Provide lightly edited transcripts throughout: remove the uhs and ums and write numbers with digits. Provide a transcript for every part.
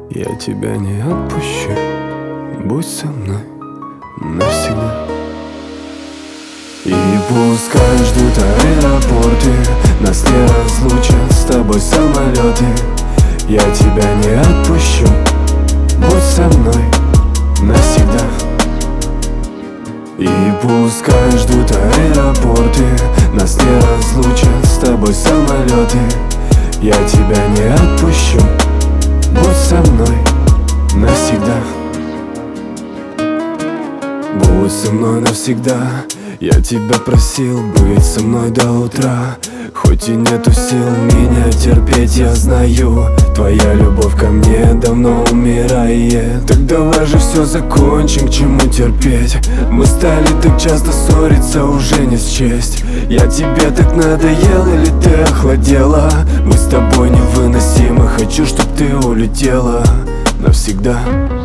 Я тебя не отпущу, будь со мной навсегда. И пускай ждут аэропорты, нас не разлучат с тобой самолеты. Я тебя не отпущу, будь со мной навсегда. И пускай ждут аэропорты, нас не разлучат с тобой самолеты. Я тебя не отпущу, будь со мной навсегда. Будь со мной навсегда. Я тебя просил быть со мной до утра. Хоть и нету сил меня терпеть, я знаю, твоя любовь ко мне давно умирает. Так давай же все закончим, к чему терпеть. Мы стали так часто ссориться, уже не счесть. Я тебе так надоел или ты охладела? Мы с тобой невыносимы, хочу, чтоб ты улетела навсегда.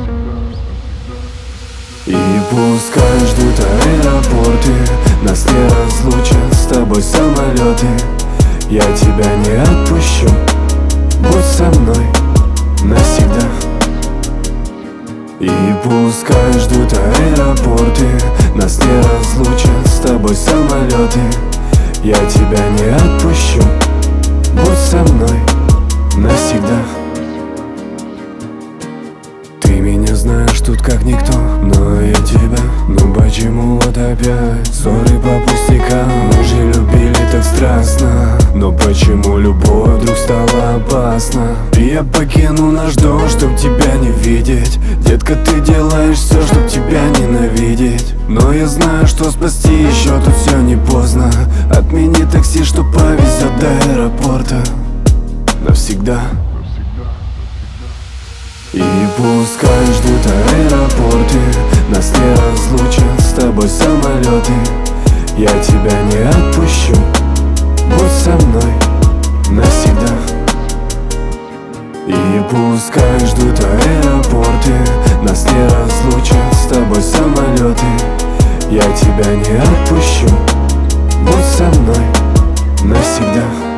И пускай ждут аэропорты, нас не разлучат с тобой самолеты. Я тебя не отпущу, будь со мной навсегда. И пускай ждут аэропорты, нас не разлучат с тобой самолеты. Я тебя не отпущу, будь со мной навсегда. Ты меня знаешь тут как никто, но я тебя. Ну почему вот опять ссоры по пустякам? Мы же любили так страстно, но почему любовь вдруг стала опасна? Я покину наш дом, чтоб тебя не видеть. Детка, ты делаешь все, чтоб тебя ненавидеть. Но я знаю, что спасти еще тут все не поздно. Отмени такси, что повезет до аэропорта навсегда. И пускай ждут аэропорты, нас не разлучат с тобой самолеты. Я тебя не отпущу, будь со мной навсегда. И пускай ждут аэропорты, нас не разлучат с тобой самолеты. Я тебя не отпущу, будь со мной навсегда.